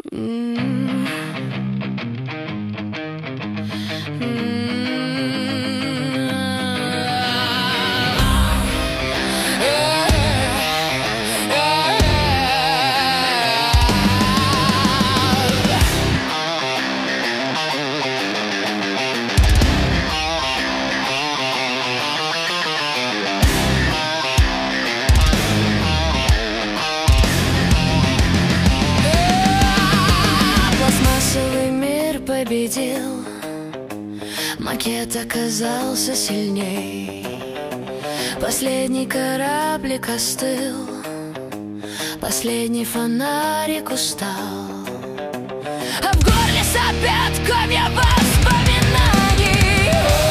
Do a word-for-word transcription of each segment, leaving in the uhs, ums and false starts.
Mm. Mm. Пластмассовый мир победил, макет оказался сильней. Последний кораблик остыл, последний фонарик устал, а в горле сопят комья воспоминаний.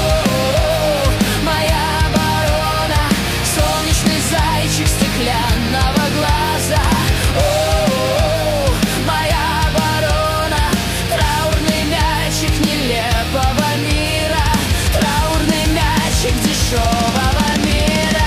Моя оборона, солнечный зайчик стеклянного глаза. Моя оборона, траурный мячик нелепого мира, траурный мячик дешевого мира.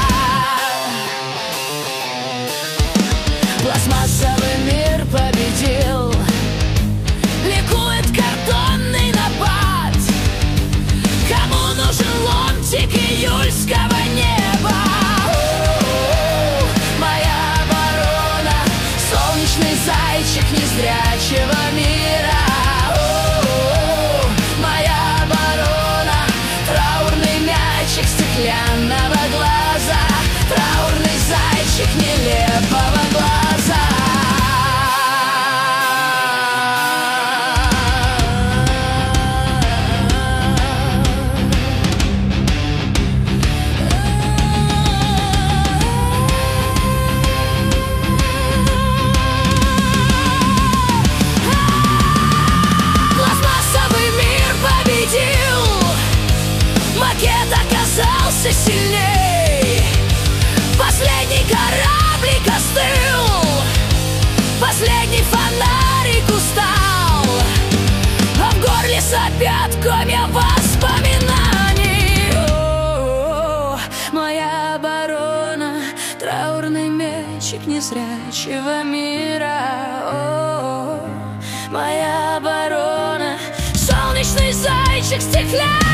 Пластмассовый мир победил, ликует картонный напад. Кому нужен ломтик июльского неба? Моя оборона, солнечный зайчик незрячего мира. Моя оборона, траурный мячик стеклянного глаза, траурный зайчик нелепого глаза. Пластмассовый мир победил, макет оказался сильней. Последний кораблик остыл, последний фонарик устал, а в горле сопят комья воспоминаний. О, моя оборона, траурный мячик незрячего мира. О, моя оборона, солнечный зайчик стеклянный.